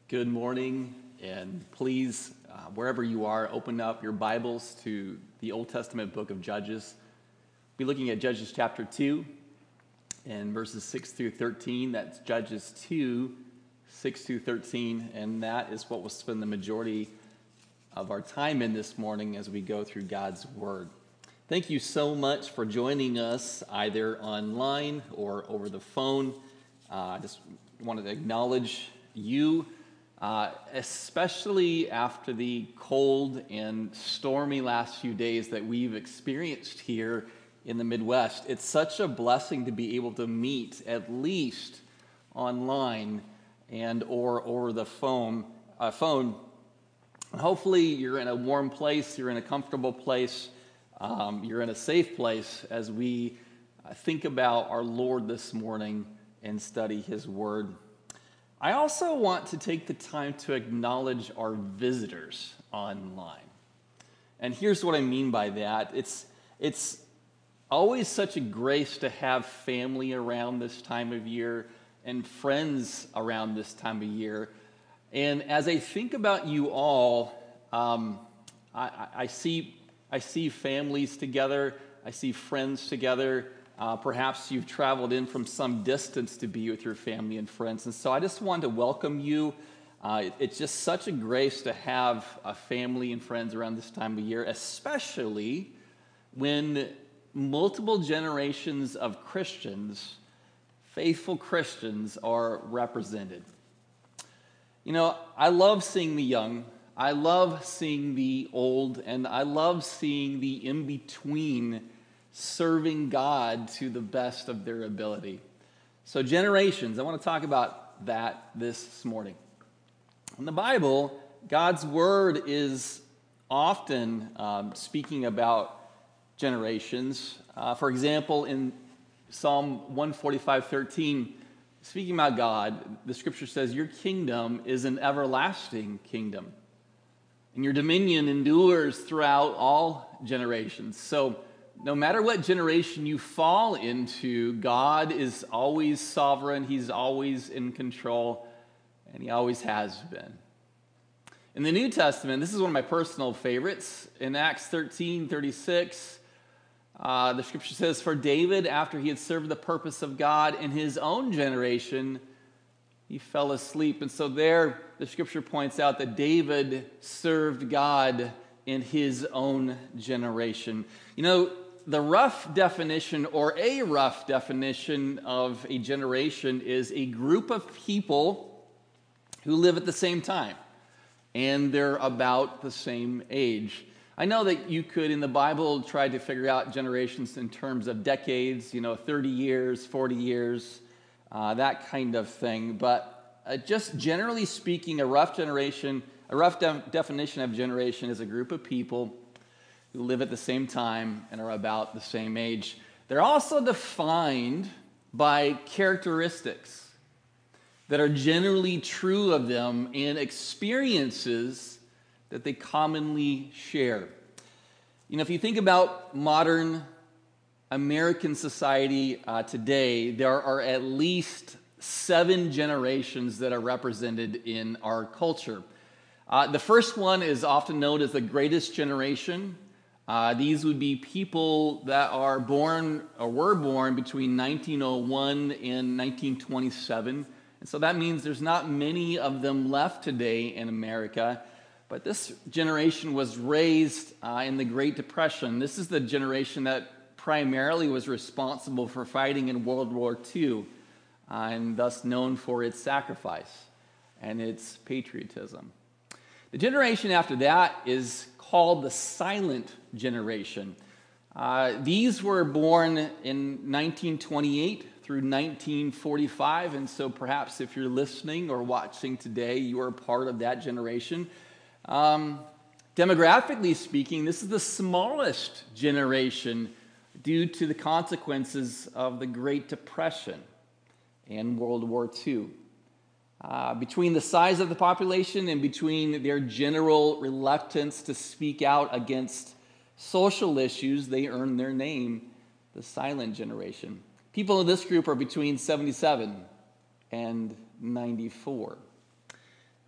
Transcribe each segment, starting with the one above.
Good morning, and please, wherever you are, open up your Bibles to the Old Testament book of Judges. We'll be looking at Judges chapter 2 and verses 6 through 13. That's Judges 2, 6 through 13, and that is what we'll spend the majority of our time in this morning as we go through God's Word. Thank you so much for joining us either online or over the phone. I just wanted to acknowledge you. Especially after the cold and stormy last few days that we've experienced here in the Midwest. It's such a blessing to be able to meet at least online and or over the phone. Hopefully you're in a warm place, you're in a comfortable place, you're in a safe place as we think about our Lord this morning and study His Word. I also want to take the time to acknowledge our visitors online. And here's what I mean by that. It's always such a grace to have family around this time of year and friends around this time of year. And as I think about you all, I see families together, I see friends together. Perhaps you've traveled in from some distance to be with your family and friends. And so I just wanted to welcome you. It's just such a grace to have a family and friends around this time of year, especially when multiple generations of Christians, faithful Christians, are represented. You know, I love seeing the young. I love seeing the old. And I love seeing the in-between serving God to the best of their ability. So generations, I want to talk about that this morning. In the Bible, God's Word is often speaking about generations. For example, in Psalm 145:13, speaking about God, the Scripture says, "Your kingdom is an everlasting kingdom, and your dominion endures throughout all generations." So no matter what generation you fall into, God is always sovereign, He's always in control, and He always has been. In the New Testament, this is one of my personal favorites. In Acts 13:36, the Scripture says, "For David, after he had served the purpose of God in his own generation, he fell asleep." And so there, the Scripture points out that David served God in his own generation. You know, the rough definition or a rough definition of a generation is a group of people who live at the same time and they're about the same age. I know that you could, in the Bible, try to figure out generations in terms of decades, 30 years, 40 years, that kind of thing. But just generally speaking, a rough definition of generation is a group of people who live at the same time and are about the same age. They're also defined by characteristics that are generally true of them and experiences that they commonly share. If you think about modern American society today, there are at least 7 generations that are represented in our culture. The first one is often known as the greatest generation. These would be people that are born or were born between 1901 and 1927. And so that means there's not many of them left today in America. But this generation was raised in the Great Depression. This is the generation that primarily was responsible for fighting in World War II, and thus known for its sacrifice and its patriotism. The generation after that is called the silent generation. These were born in 1928 through 1945, and so perhaps if you're listening or watching today, you are part of that generation. Demographically speaking, this is the smallest generation due to the consequences of the Great Depression and World War II. Between the size of the population and between their general reluctance to speak out against social issues, they earned their name, the silent generation. People in this group are between 77 and 94.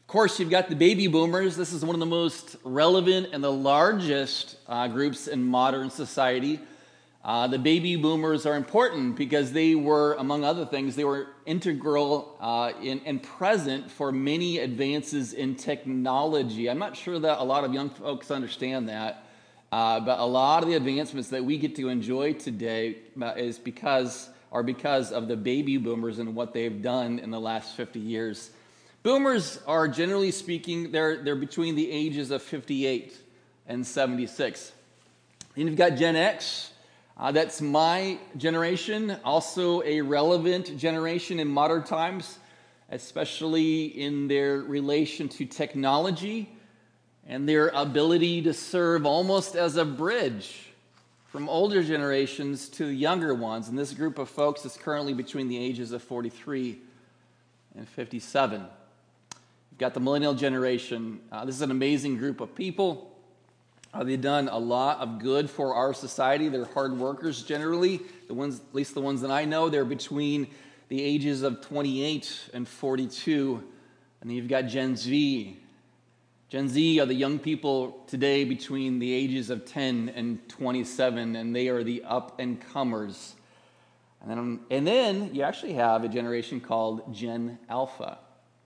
course, you've got the baby boomers. This is one of the most relevant and the largest groups in modern society. The baby boomers are important because they were, among other things, they were integral and present for many advances in technology. I'm not sure that a lot of young folks understand that, but a lot of the advancements that we get to enjoy today is because of the baby boomers and what they've done in the last 50 years. Boomers are, generally speaking, they're between the ages of 58 and 76. Then you've got Gen X. That's my generation, also a relevant generation in modern times, especially in their relation to technology and their ability to serve almost as a bridge from older generations to younger ones. And this group of folks is currently between the ages of 43 and 57. You've got the millennial generation. This is an amazing group of people. They've done a lot of good for our society. They're hard workers generally. At least the ones that I know, they're between the ages of 28 and 42. And then you've got Gen Z. Gen Z are the young people today between the ages of 10 and 27, and they are the up-and-comers. And then you actually have a generation called Gen Alpha.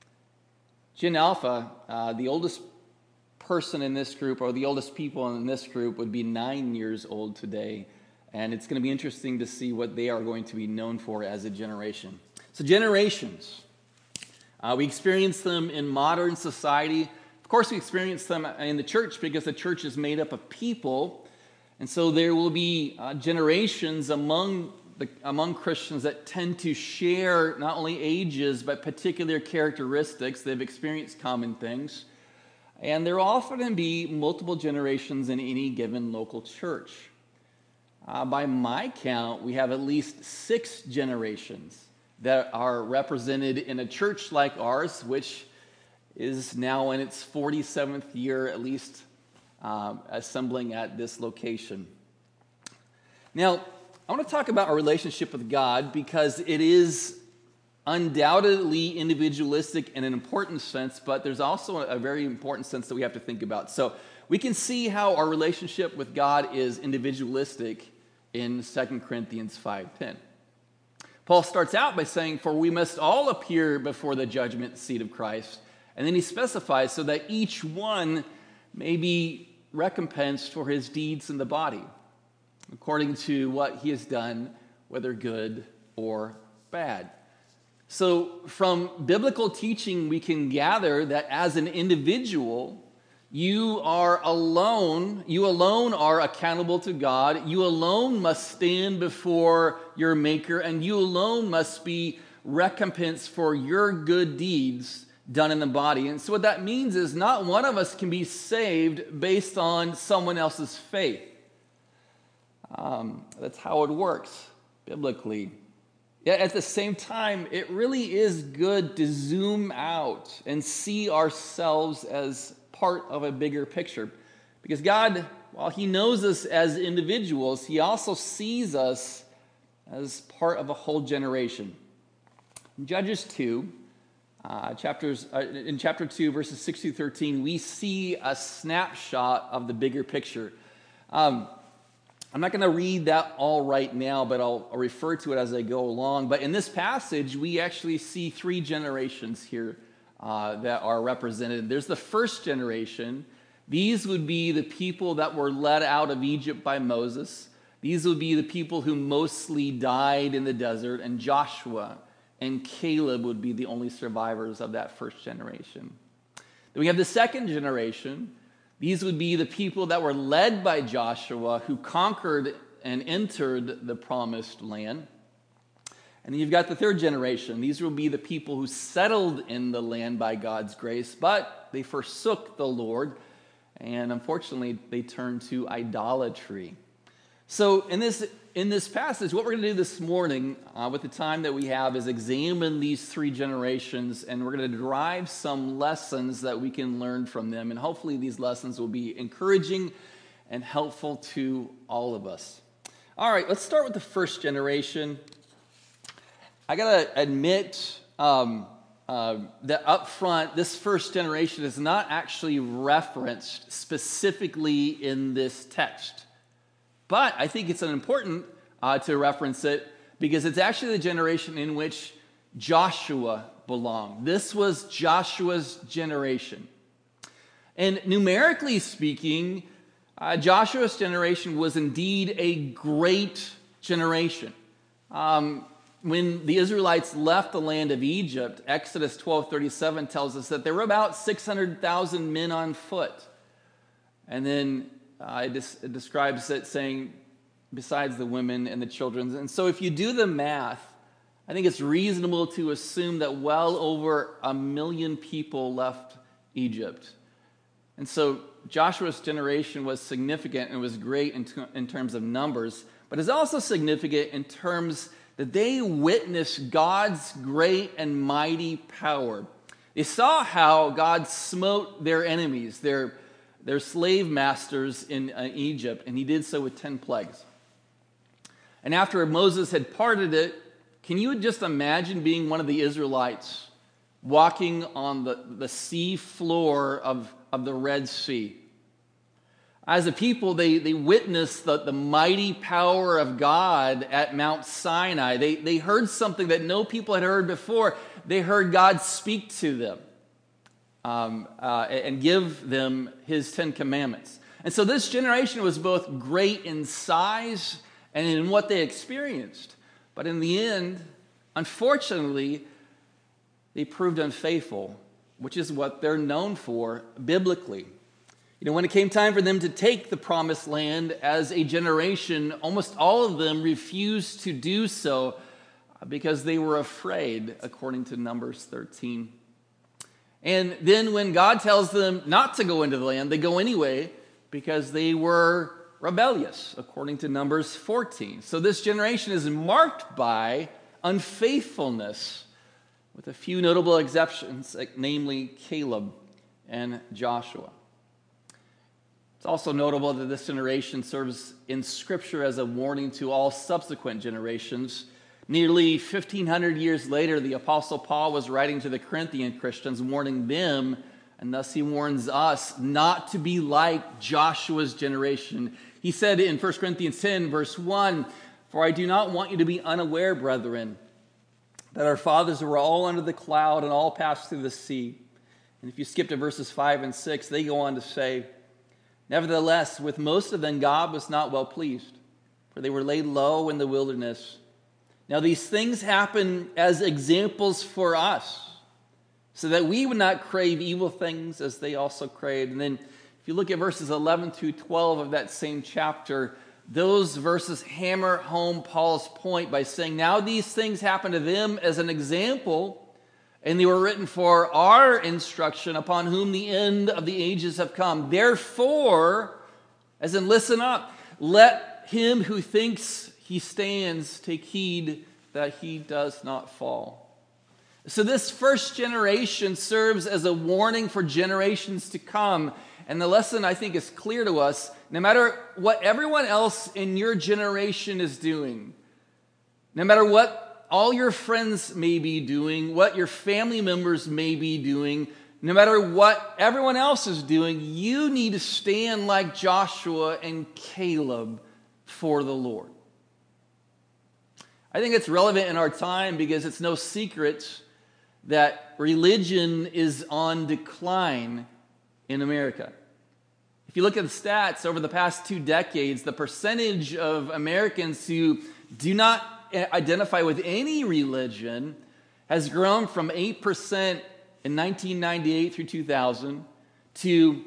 Gen Alpha, the oldest person in this group, or the oldest people in this group, would be 9 years old today. And it's going to be interesting to see what they are going to be known for as a generation. So generations. We experience them in modern society. Of course, we experience them in the church because the church is made up of people. And so there will be generations among Christians that tend to share not only ages, but particular characteristics. They've experienced common things. And there will often be multiple generations in any given local church. By my count, we have at least 6 generations that are represented in a church like ours, which is now in its 47th year, at least, assembling at this location. Now, I want to talk about our relationship with God because it is undoubtedly individualistic in an important sense, but there's also a very important sense that we have to think about. So we can see how our relationship with God is individualistic in 2 Corinthians 5:10. Paul starts out by saying, "For we must all appear before the judgment seat of Christ." And then he specifies, so that each one may be recompensed for his deeds in the body, according to what he has done, whether good or bad. So from biblical teaching, we can gather that as an individual, you alone are accountable to God. You alone must stand before your Maker, and you alone must be recompensed for your good deeds done in the body. And so what that means is not one of us can be saved based on someone else's faith. That's how it works biblically. Yet at the same time, it really is good to zoom out and see ourselves as part of a bigger picture. Because God, while He knows us as individuals, He also sees us as part of a whole generation. In Judges 2, in chapter 2, verses 6 through 13, we see a snapshot of the bigger picture. I'm not going to read that all right now, but I'll refer to it as I go along. But in this passage, we actually see 3 generations here that are represented. There's the first generation. These would be the people that were led out of Egypt by Moses. These would be the people who mostly died in the desert, and Joshua and Caleb would be the only survivors of that first generation. Then we have the second generation. These would be the people that were led by Joshua, who conquered and entered the promised land. And then you've got the third generation. These will be the people who settled in the land by God's grace, but they forsook the Lord, and unfortunately, they turned to idolatry. So in this passage, what we're going to do this morning with the time that we have is examine these 3 generations, and we're going to derive some lessons that we can learn from them. And hopefully these lessons will be encouraging and helpful to all of us. All right, let's start with the first generation. I got to admit, that up front, this first generation is not actually referenced specifically in this text. But I think it's important to reference it because it's actually the generation in which Joshua belonged. This was Joshua's generation. And numerically speaking, Joshua's generation was indeed a great generation. When the Israelites left the land of Egypt, Exodus 12:37 tells us that there were about 600,000 men on foot. And then it describes it saying, besides the women and the children. And so if you do the math, I think it's reasonable to assume that well over 1 million people left Egypt. And so Joshua's generation was significant and was great in terms of numbers, but it's also significant in terms that they witnessed God's great and mighty power. They saw how God smote their enemies, their slave masters in Egypt, and he did so with 10 plagues. And after Moses had parted it, can you just imagine being one of the Israelites walking on the sea floor of the Red Sea? As a people, they witnessed the mighty power of God at Mount Sinai. They heard something that no people had heard before. They heard God speak to them and give them his 10 commandments. And so this generation was both great in size and in what they experienced. But in the end, unfortunately, they proved unfaithful, which is what they're known for biblically. You know, when it came time for them to take the promised land as a generation, almost all of them refused to do so because they were afraid, according to Numbers 13. And then when God tells them not to go into the land, they go anyway because they were rebellious, according to Numbers 14. So this generation is marked by unfaithfulness, with a few notable exceptions, namely Caleb and Joshua. It's also notable that this generation serves in Scripture as a warning to all subsequent generations. Nearly 1,500 years later, the Apostle Paul was writing to the Corinthian Christians, warning them, and thus he warns us, not to be like Joshua's generation. He said in 1 Corinthians 10, verse 1, "For I do not want you to be unaware, brethren, that our fathers were all under the cloud and all passed through the sea." And if you skip to verses 5 and 6, they go on to say, "Nevertheless, with most of them God was not well pleased, for they were laid low in the wilderness. Now these things happen as examples for us, so that we would not crave evil things as they also craved." And then if you look at verses 11 through 12 of that same chapter, those verses hammer home Paul's point by saying, now these things happen to them as an example, and they were written for our instruction, upon whom the end of the ages have come. Therefore, as in listen up, let him who thinks he stands take heed that he does not fall. So this first generation serves as a warning for generations to come. And the lesson, I think, is clear to us. No matter what everyone else in your generation is doing, no matter what all your friends may be doing, what your family members may be doing, no matter what everyone else is doing, you need to stand like Joshua and Caleb for the Lord. I think it's relevant in our time because it's no secret that religion is on decline in America. If you look at the stats over the past 2 decades, the percentage of Americans who do not identify with any religion has grown from 8% in 1998 through 2000 to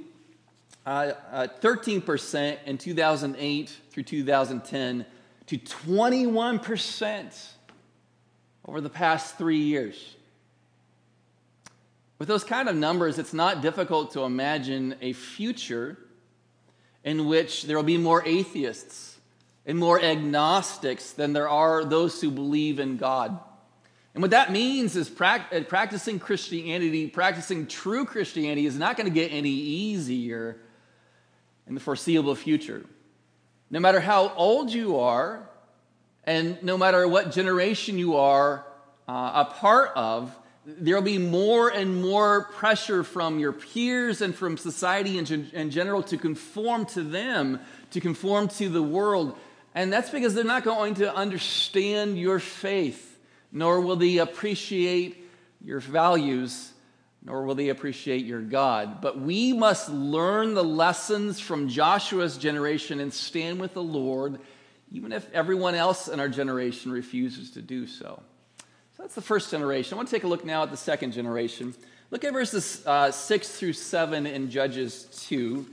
13% in 2008 through 2010 to 21% over the past 3 years. With those kind of numbers, it's not difficult to imagine a future in which there will be more atheists and more agnostics than there are those who believe in God. And what that means is practicing Christianity, practicing true Christianity, is not going to get any easier in the foreseeable future. No matter how old you are, and no matter what generation you are a part of, There will be more and more pressure from your peers and from society in general to conform to them, to conform to the world. And that's because they're not going to understand your faith, nor will they appreciate your values, nor will they appreciate your God. But we must learn the lessons from Joshua's generation and stand with the Lord, even if everyone else in our generation refuses to do so. So that's the first generation. I want to take a look now at the second generation. Look at verses 6 through 7 in Judges 2,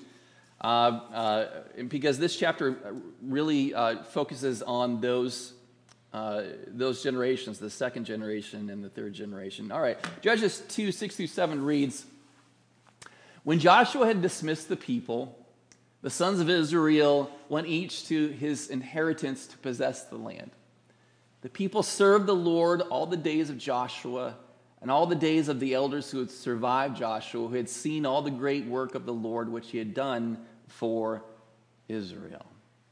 because this chapter really focuses on those generations, the second generation and the third generation. All right, Judges 2, 6 through 7 reads, "When Joshua had dismissed the people, the sons of Israel went each to his inheritance to possess the land. The people served the Lord all the days of Joshua and all the days of the elders who had survived Joshua, who had seen all the great work of the Lord which he had done for Israel."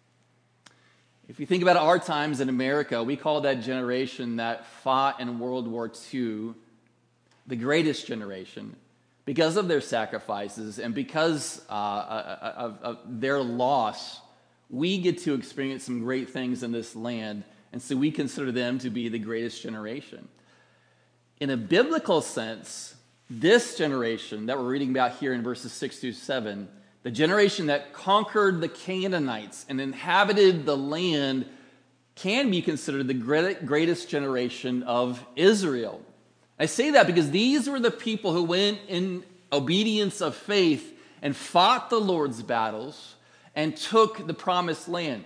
If you think about our times in America, we call that generation that fought in World War II the greatest generation because of their sacrifices and because of their loss. We get to experience some great things in this land, and so we consider them to be the greatest generation. In a biblical sense, this generation that we're reading about here in verses 6 through 7, the generation that conquered the Canaanites and inhabited the land, can be considered the greatest generation of Israel. I say that because these were the people who went in obedience of faith and fought the Lord's battles and took the promised land.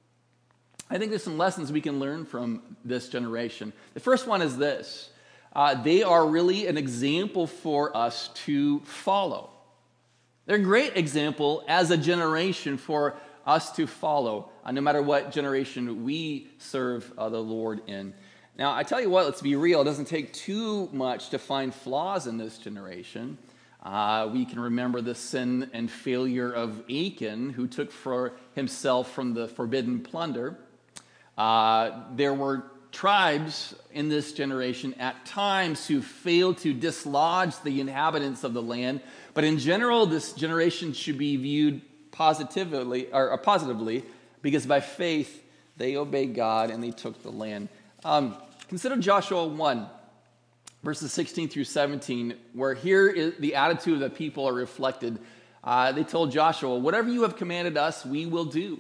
I think there's some lessons we can learn from this generation. The first one is this. They are really an example for us to follow. They're a great example as a generation for us to follow, no matter what generation we serve the Lord in. Now, I tell you what, let's be real. It doesn't take too much to find flaws in this generation. We can remember the sin and failure of Achan, who took for himself from the forbidden plunder. There were tribes in this generation at times who failed to dislodge the inhabitants of the land, but in general, this generation should be viewed positively, because by faith they obeyed God and they took the land. Consider Joshua 1, verses 16 through 17, where here is the attitude of the people are reflected. They told Joshua, "Whatever you have commanded us, we will do.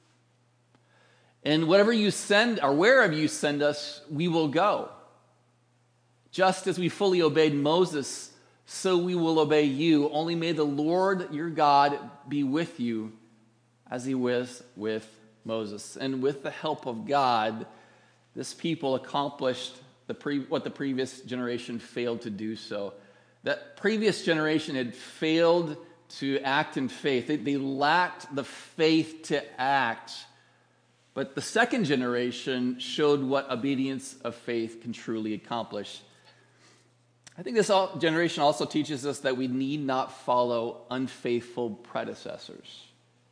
And whatever you send, or wherever you send us, we will go. Just as we fully obeyed Moses, so we will obey you. Only may the Lord your God be with you as he was with Moses." And with the help of God, this people accomplished what the previous generation failed to do so. That previous generation had failed to act in faith. They lacked the faith to act. But the second generation showed what obedience of faith can truly accomplish. I think this generation also teaches us that we need not follow unfaithful predecessors.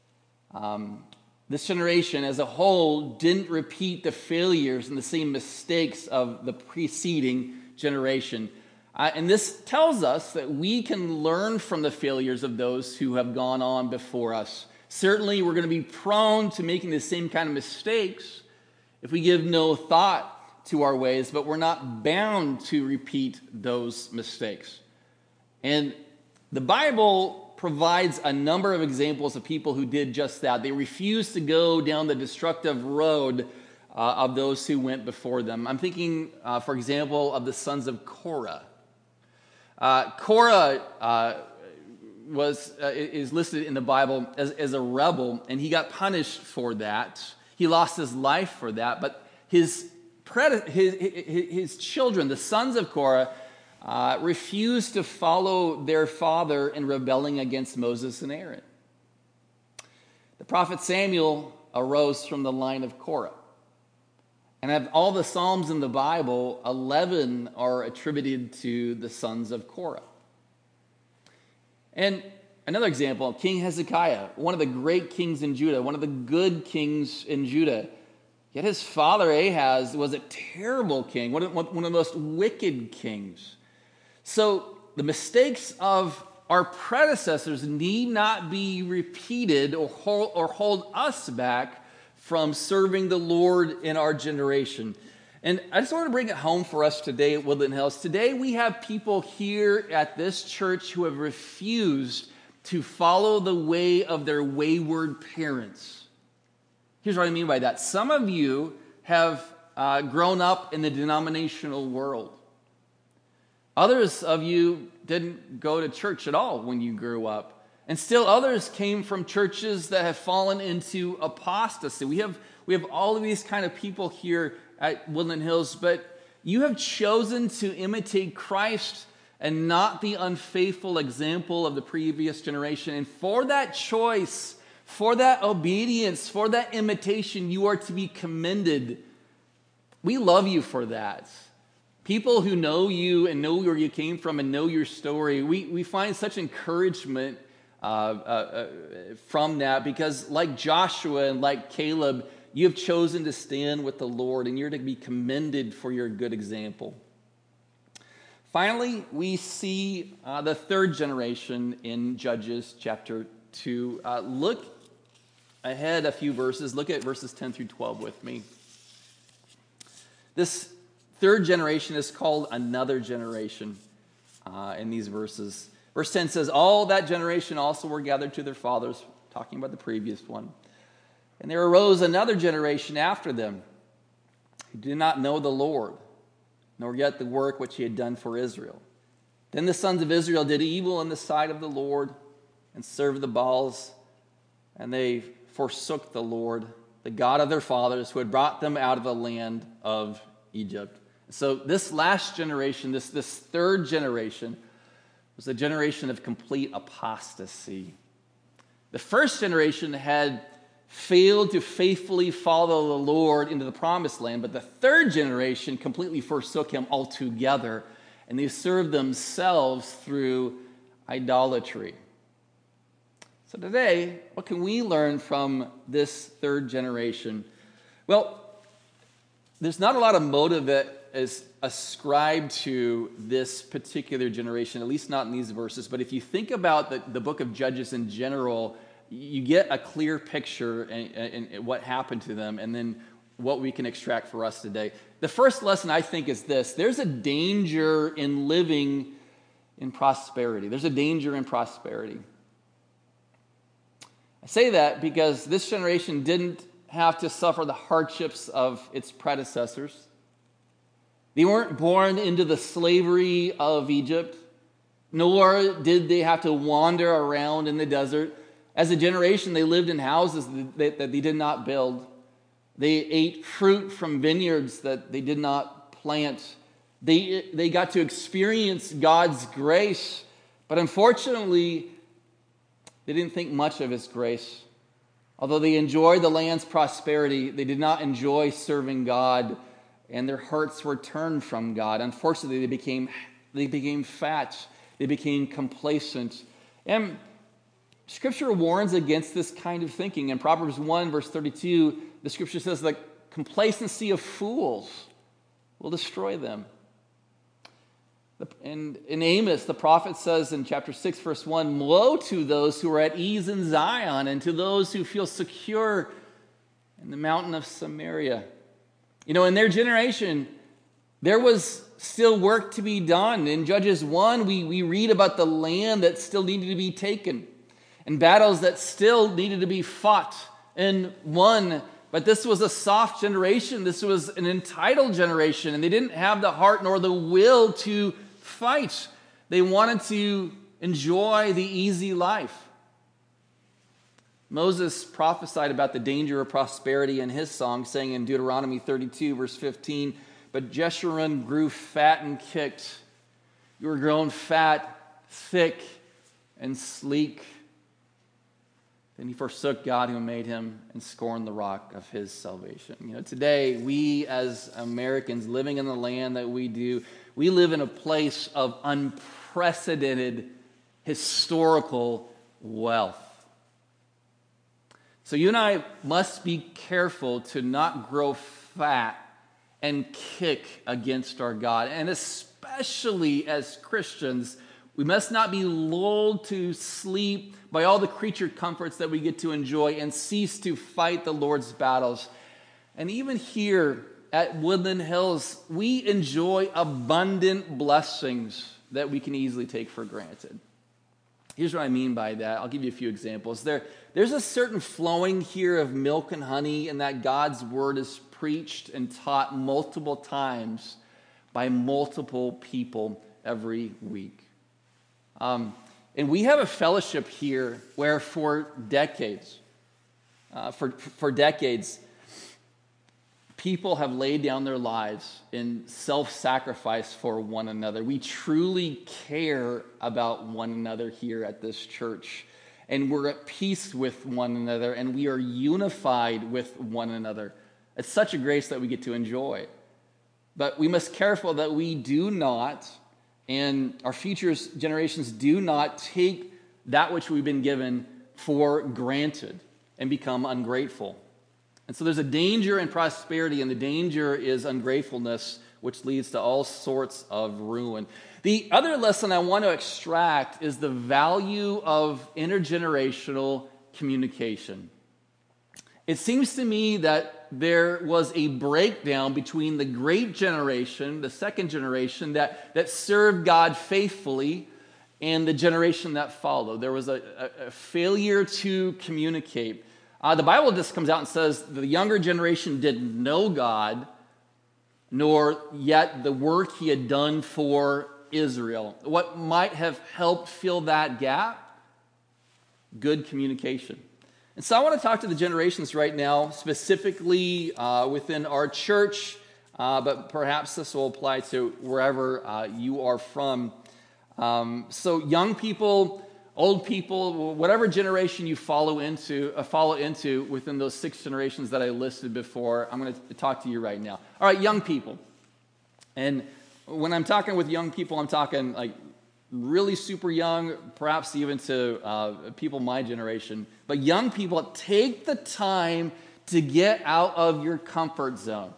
This generation as a whole didn't repeat the failures and the same mistakes of the preceding generation. And this tells us that we can learn from the failures of those who have gone on before us. Certainly, we're going to be prone to making the same kind of mistakes if we give no thought to our ways, but we're not bound to repeat those mistakes. And the Bible provides a number of examples of people who did just that. They refused to go down the destructive road of those who went before them. I'm thinking, for example, of the sons of Korah. Korah is listed in the Bible as a rebel, and he got punished for that. He lost his life for that, but his children, the sons of Korah, refused to follow their father in rebelling against Moses and Aaron. The prophet Samuel arose from the line of Korah. And of all the Psalms in the Bible, 11 are attributed to the sons of Korah. And another example, King Hezekiah, one of the great kings in Judah, one of the good kings in Judah. Yet his father Ahaz was a terrible king, one of the most wicked kings. So the mistakes of our predecessors need not be repeated or hold us back from serving the Lord in our generation. And I just want to bring it home for us today at Woodland Hills. Today we have people here at this church who have refused to follow the way of their wayward parents. Here's what I mean by that. Some of you have grown up in the denominational world. Others of you didn't go to church at all when you grew up. And still others came from churches that have fallen into apostasy. We have all of these kind of people here at Woodland Hills, but you have chosen to imitate Christ and not the unfaithful example of the previous generation. And for that choice, for that obedience, for that imitation, you are to be commended. We love you for that. People who know you and know where you came from and know your story, we find such encouragement from that, because like Joshua and like Caleb, you have chosen to stand with the Lord, and you're to be commended for your good example. Finally, we see the third generation in Judges chapter 2. Look ahead a few verses. Look at verses 10 through 12 with me. This third generation is called another generation in these verses. Verse 10 says, all that generation also were gathered to their fathers, talking about the previous one. And there arose another generation after them who did not know the Lord, nor yet the work which he had done for Israel. Then the sons of Israel did evil in the sight of the Lord and served the Baals, and they forsook the Lord, the God of their fathers, who had brought them out of the land of Egypt. So this last generation, this third generation, was a generation of complete apostasy. The first generation had failed to faithfully follow the Lord into the promised land, but the third generation completely forsook him altogether, and they served themselves through idolatry. So today, what can we learn from this third generation? Well, there's not a lot of motive that is ascribed to this particular generation, at least not in these verses, but if you think about the book of Judges in general, you get a clear picture and what happened to them, and then what we can extract for us today. The first lesson, I think, is this. There's a danger in living in prosperity. There's a danger in prosperity. I say that because this generation didn't have to suffer the hardships of its predecessors. They weren't born into the slavery of Egypt, nor did they have to wander around in the desert. As a generation, they lived in houses that they did not build. They ate fruit from vineyards that they did not plant. They got to experience God's grace, but unfortunately, they didn't think much of his grace. Although they enjoyed the land's prosperity, they did not enjoy serving God, and their hearts were turned from God. Unfortunately, they became fat. They became complacent. And Scripture warns against this kind of thinking. In Proverbs 1, verse 32, the Scripture says the complacency of fools will destroy them. And in Amos, the prophet says in chapter 6, verse 1, woe to those who are at ease in Zion, and to those who feel secure in the mountain of Samaria. You know, in their generation, there was still work to be done. In Judges 1, we read about the land that still needed to be taken, and battles that still needed to be fought and won. But this was a soft generation. This was an entitled generation, and they didn't have the heart nor the will to fight. They wanted to enjoy the easy life. Moses prophesied about the danger of prosperity in his song, saying in Deuteronomy 32, verse 15, but Jeshurun grew fat and kicked. You were grown fat, thick, and sleek. Then he forsook God who made him and scorned the rock of his salvation. You know, today, we as Americans living in the land that we do, we live in a place of unprecedented historical wealth. So you and I must be careful to not grow fat and kick against our God, and especially as Christians, we must not be lulled to sleep by all the creature comforts that we get to enjoy and cease to fight the Lord's battles. And even here at Woodland Hills, we enjoy abundant blessings that we can easily take for granted. Here's what I mean by that. I'll give you a few examples. There's a certain flowing here of milk and honey, and that God's word is preached and taught multiple times by multiple people every week. And we have a fellowship here where for decades, people have laid down their lives in self-sacrifice for one another. We truly care about one another here at this church. And we're at peace with one another, and we are unified with one another. It's such a grace that we get to enjoy. But we must be careful that we do not, and our future generations do not take that which we've been given for granted and become ungrateful. And so there's a danger in prosperity, and the danger is ungratefulness, which leads to all sorts of ruin. The other lesson I want to extract is the value of intergenerational communication. It seems to me that there was a breakdown between the great generation, the second generation, that served God faithfully, and the generation that followed. There was a failure to communicate. The Bible just comes out and says the younger generation didn't know God, nor yet the work he had done for Israel. What might have helped fill that gap? Good communication. And so I want to talk to the generations right now, specifically within our church, but perhaps this will apply to wherever you are from. So young people, old people, whatever generation you follow into within those 6 generations that I listed before, I'm going to talk to you right now. All right, young people. And when I'm talking with young people, I'm talking like really super young, perhaps even to people my generation. But young people, take the time to get out of your comfort zone.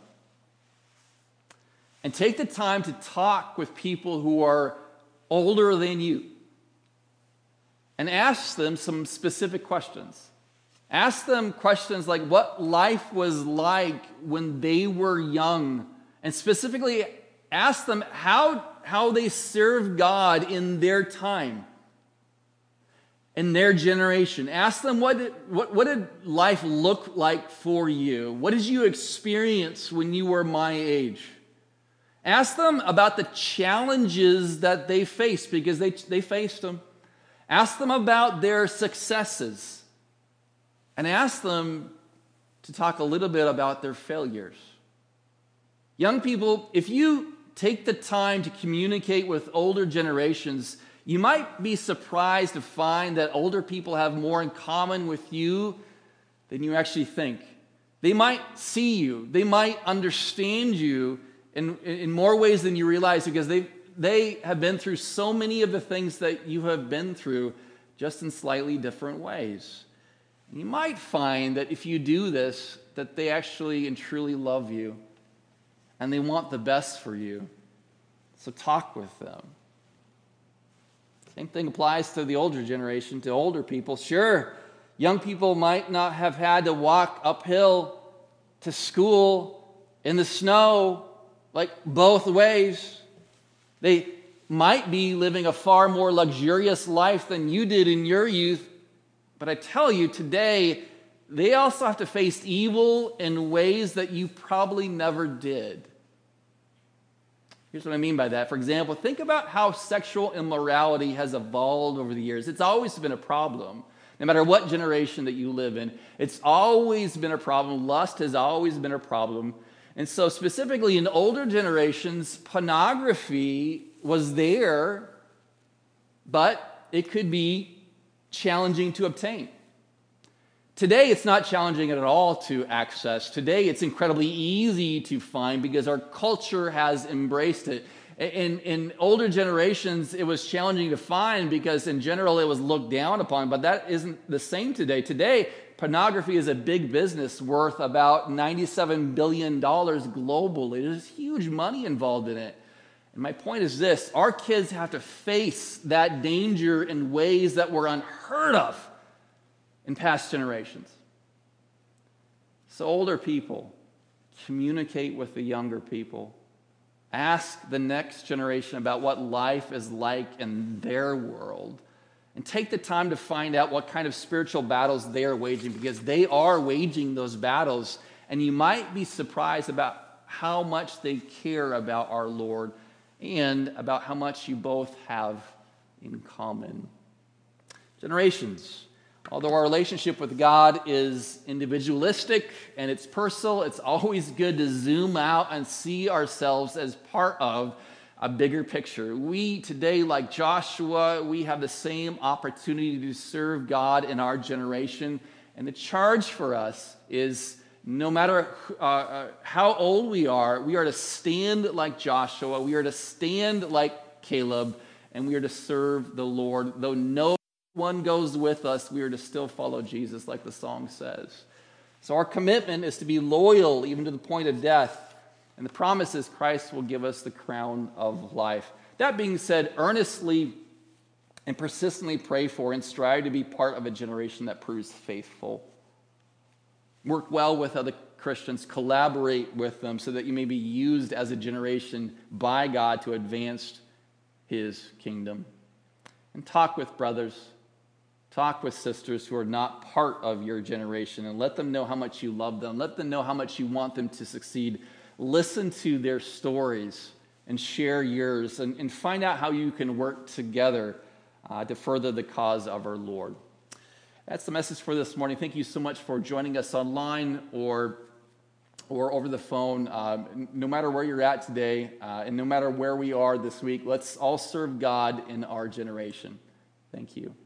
And take the time to talk with people who are older than you. And ask them some specific questions. Ask them questions like what life was like when they were young. And specifically, ask them how they served God in their time, in their generation. Ask them what did life look like for you? What did you experience when you were my age? Ask them about the challenges that they faced, because they faced them. Ask them about their successes, and ask them to talk a little bit about their failures. Young people, if you take the time to communicate with older generations, you might be surprised to find that older people have more in common with you than you actually think. They might see you. They might understand you in more ways than you realize, because they have been through so many of the things that you have been through, just in slightly different ways. And you might find that if you do this, that they actually and truly love you, and they want the best for you. So talk with them. Same thing applies to the older generation, to older people. Sure, young people might not have had to walk uphill to school in the snow, like both ways. They might be living a far more luxurious life than you did in your youth. But I tell you, today, they also have to face evil in ways that you probably never did. Here's what I mean by that. For example, think about how sexual immorality has evolved over the years. It's always been a problem. No matter what generation that you live in, it's always been a problem. Lust has always been a problem. And so specifically in older generations, pornography was there, but it could be challenging to obtain. Today, it's not challenging at all to access. Today, it's incredibly easy to find because our culture has embraced it. In older generations, it was challenging to find because in general, it was looked down upon, but that isn't the same today. Today, pornography is a big business worth about $97 billion globally. There's huge money involved in it. And my point is this: our kids have to face that danger in ways that were unheard of in past generations. So older people, communicate with the younger people. Ask the next generation about what life is like in their world. And take the time to find out what kind of spiritual battles they are waging, because they are waging those battles. And you might be surprised about how much they care about our Lord and about how much you both have in common. Generations. Although our relationship with God is individualistic and it's personal, it's always good to zoom out and see ourselves as part of a bigger picture. We today, like Joshua, we have the same opportunity to serve God in our generation. And the charge for us is, no matter how old we are to stand like Joshua, we are to stand like Caleb, and we are to serve the Lord. Though no one goes with us, we are to still follow Jesus, like the song says. So our commitment is to be loyal even to the point of death. And the promise is Christ will give us the crown of life. That being said, earnestly and persistently pray for and strive to be part of a generation that proves faithful. Work well with other Christians, collaborate with them so that you may be used as a generation by God to advance his kingdom. And talk with brothers, talk with sisters who are not part of your generation, and let them know how much you love them. Let them know how much you want them to succeed. Listen to their stories and share yours, and find out how you can work together to further the cause of our Lord. That's the message for this morning. Thank you so much for joining us online or over the phone. No matter where you're at today, and no matter where we are this week, let's all serve God in our generation. Thank you.